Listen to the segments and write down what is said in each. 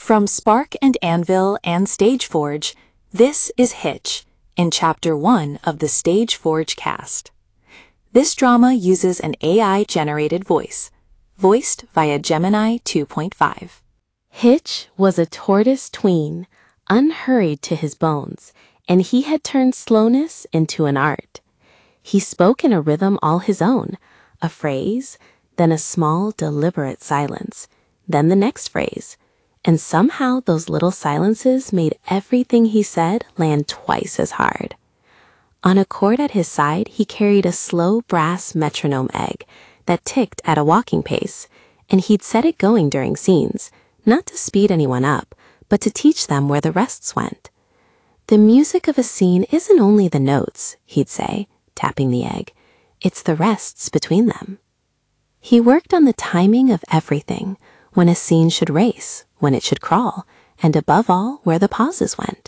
From Spark and Anvil and StageForge, this is Hitch, in Chapter 1 of the StageForge cast. This drama uses an AI-generated voice, voiced via Gemini 2.5. Hitch was a tortoise tween, unhurried to his bones, and he had turned slowness into an art. He spoke in a rhythm all his own, a phrase, then a small, deliberate silence, then the next phrase, and somehow those little silences made everything he said land twice as hard. On a cord at his side, he carried a slow brass metronome egg that ticked at a walking pace, and he'd set it going during scenes, not to speed anyone up, but to teach them where the rests went. The music of a scene isn't only the notes, he'd say, tapping the egg. It's the rests between them. He worked on the timing of everything, when a scene should race, when it should crawl, and above all, where the pauses went.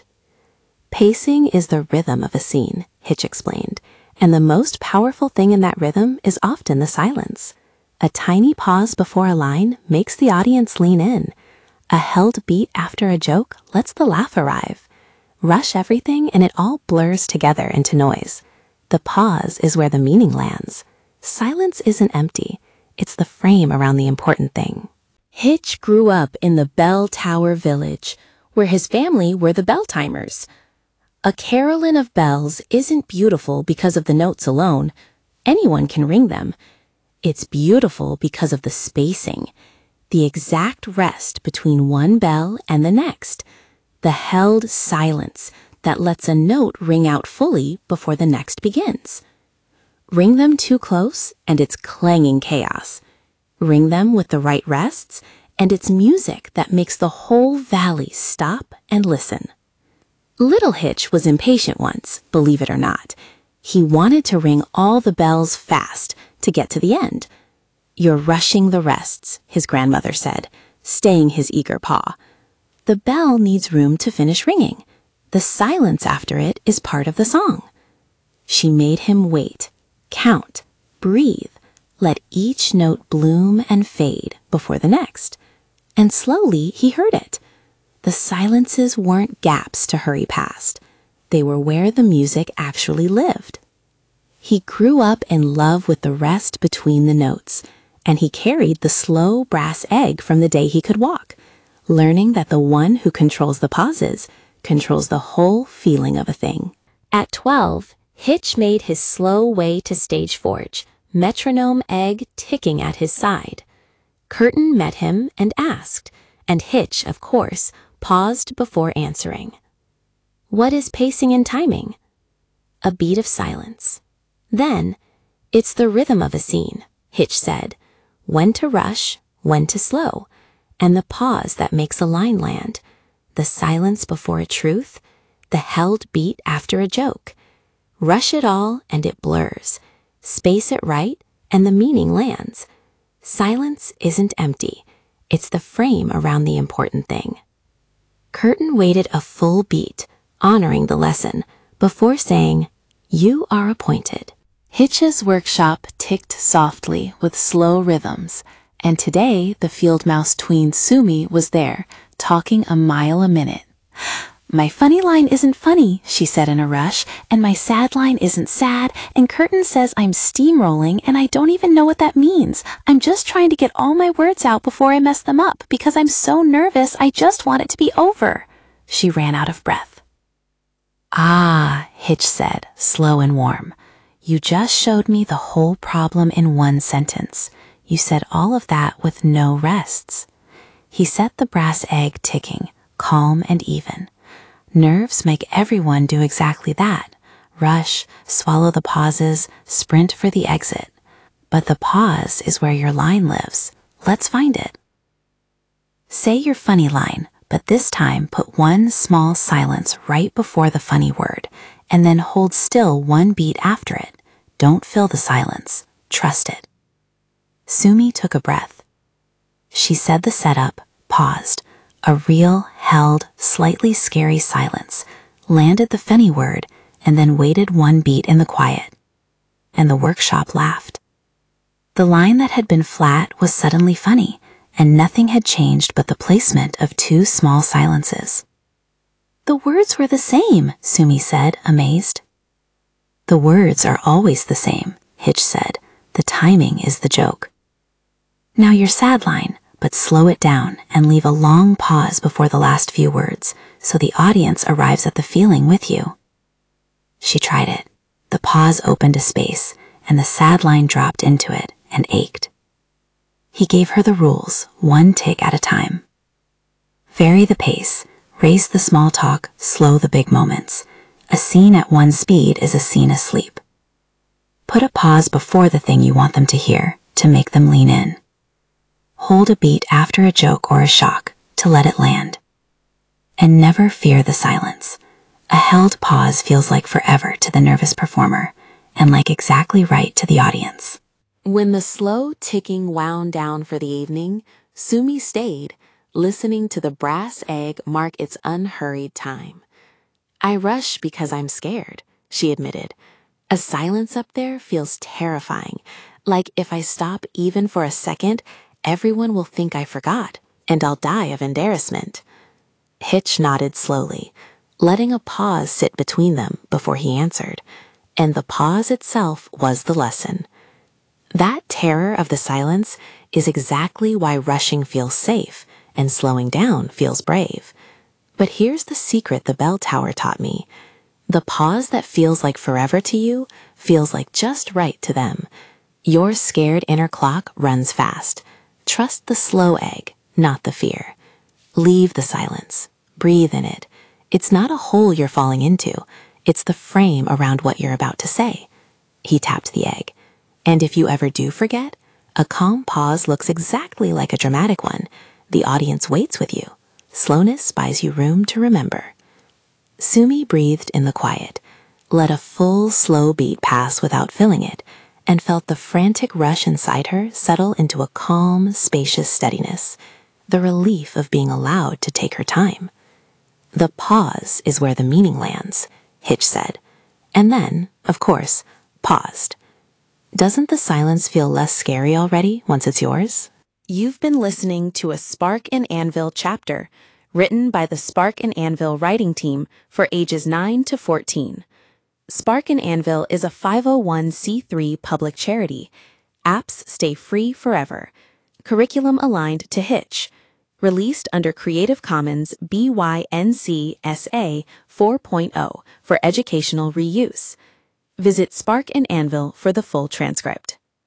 Pacing is the rhythm of a scene, Hitch explained, and the most powerful thing in that rhythm is often the silence. A tiny pause before a line makes the audience lean in. A held beat after a joke lets the laugh arrive. Rush everything and it all blurs together into noise. The pause is where the meaning lands. Silence isn't empty. It's the frame around the important thing. Hitch grew up in the Bell Tower Village, where his family were the Bell-timers. A carillon of bells isn't beautiful because of the notes alone. Anyone can ring them. It's beautiful because of the spacing, the exact rest between one bell and the next, the held silence that lets a note ring out fully before the next begins. Ring them too close, and it's clanging chaos. Ring them with the right rests, and it's music that makes the whole valley stop and listen. Little Hitch was impatient once, believe it or not. He wanted to ring all the bells fast to get to the end. "You're rushing the rests," his grandmother said, staying his eager paw. The bell needs room to finish ringing. The silence after it is part of the song. She made him wait, count, breathe, let each note bloom and fade before the next. And slowly he heard it. The silences weren't gaps to hurry past. They were where the music actually lived. He grew up in love with the rest between the notes, and he carried the slow brass egg from the day he could walk, learning that the one who controls the pauses controls the whole feeling of a thing. At 12, Hitch made his slow way to StageForge, metronome egg ticking at his side. Curtin met him and asked, and Hitch, of course, paused before answering. What is pacing and timing? A beat of silence. Then, it's the rhythm of a scene, Hitch said, when to rush, when to slow, and the pause that makes a line land, the silence before a truth, the held beat after a joke. Rush it all and it blurs. Space it right and the meaning lands. Silence isn't empty. It's the frame around the important thing. Curtin waited a full beat, honoring the lesson, before saying, "You are appointed." Hitch's workshop ticked softly with slow rhythms, and today the field mouse tween Sumi was there, talking a mile a minute. "My funny line isn't funny," she said in a rush, "and my sad line isn't sad, and Curtin says I'm steamrolling, and I don't even know what that means. I'm just trying to get all my words out before I mess them up, because I'm so nervous I just want it to be over." She ran out of breath. "Ah," Hitch said, slow and warm. "You just showed me the whole problem in one sentence. You said all of that with no rests." He set the brass egg ticking, calm and even. Nerves make everyone do exactly that. Rush, swallow the pauses, sprint for the exit. But the pause is where your line lives. Let's find it. Say your funny line, but this time put one small silence right before the funny word, and then hold still one beat after it. Don't fill the silence. Trust it. Sumi took a breath. She said the setup, paused, a real, held, slightly scary silence, landed the funny word, and then waited one beat in the quiet. And the workshop laughed. The line that had been flat was suddenly funny, and nothing had changed but the placement of 2 small silences. "The words were the same," Sumi said, amazed. "The words are always the same," Hitch said. "The timing is the joke. Now your sad line, but slow it down and leave a long pause before the last few words so the audience arrives at the feeling with you." She tried it. The pause opened a space, and the sad line dropped into it and ached. He gave her the rules, 1 take at a time. Vary the pace, raise the small talk, slow the big moments. A scene at 1 speed is a scene asleep. Put a pause before the thing you want them to hear, to make them lean in. Hold a beat after a joke or a shock, to let it land. And never fear the silence. A held pause feels like forever to the nervous performer, and like exactly right to the audience. When the slow ticking wound down for the evening, Sumi stayed, listening to the brass egg mark its unhurried time. "I rush because I'm scared," she admitted. "A silence up there feels terrifying, like if I stop even for a second, everyone will think I forgot, and I'll die of embarrassment." Hitch nodded slowly, letting a pause sit between them before he answered, and the pause itself was the lesson. That terror of the silence is exactly why rushing feels safe and slowing down feels brave. But here's the secret the bell tower taught me. The pause that feels like forever to you feels like just right to them. Your scared inner clock runs fast. Trust the slow egg, not the fear. Leave the silence. Breathe in it. It's not a hole you're falling into. It's the frame around what you're about to say. He tapped the egg. And if you ever do forget, a calm pause looks exactly like a dramatic one. The audience waits with you. Slowness buys you room to remember. Sumi breathed in the quiet, let a full, slow beat pass without filling it, and felt the frantic rush inside her settle into a calm, spacious steadiness, the relief of being allowed to take her time. "The pause is where the meaning lands," Hitch said, and then, of course, paused. Doesn't the silence feel less scary already once it's yours? You've been listening to a Spark and Anvil chapter, written by the Spark and Anvil writing team for ages 9 to 14. Spark and Anvil is a 501c3 public charity. Apps stay free forever. Curriculum aligned to Hitch. Released under Creative Commons BY-NC SA 4.0 for educational reuse. Visit Spark and Anvil for the full transcript.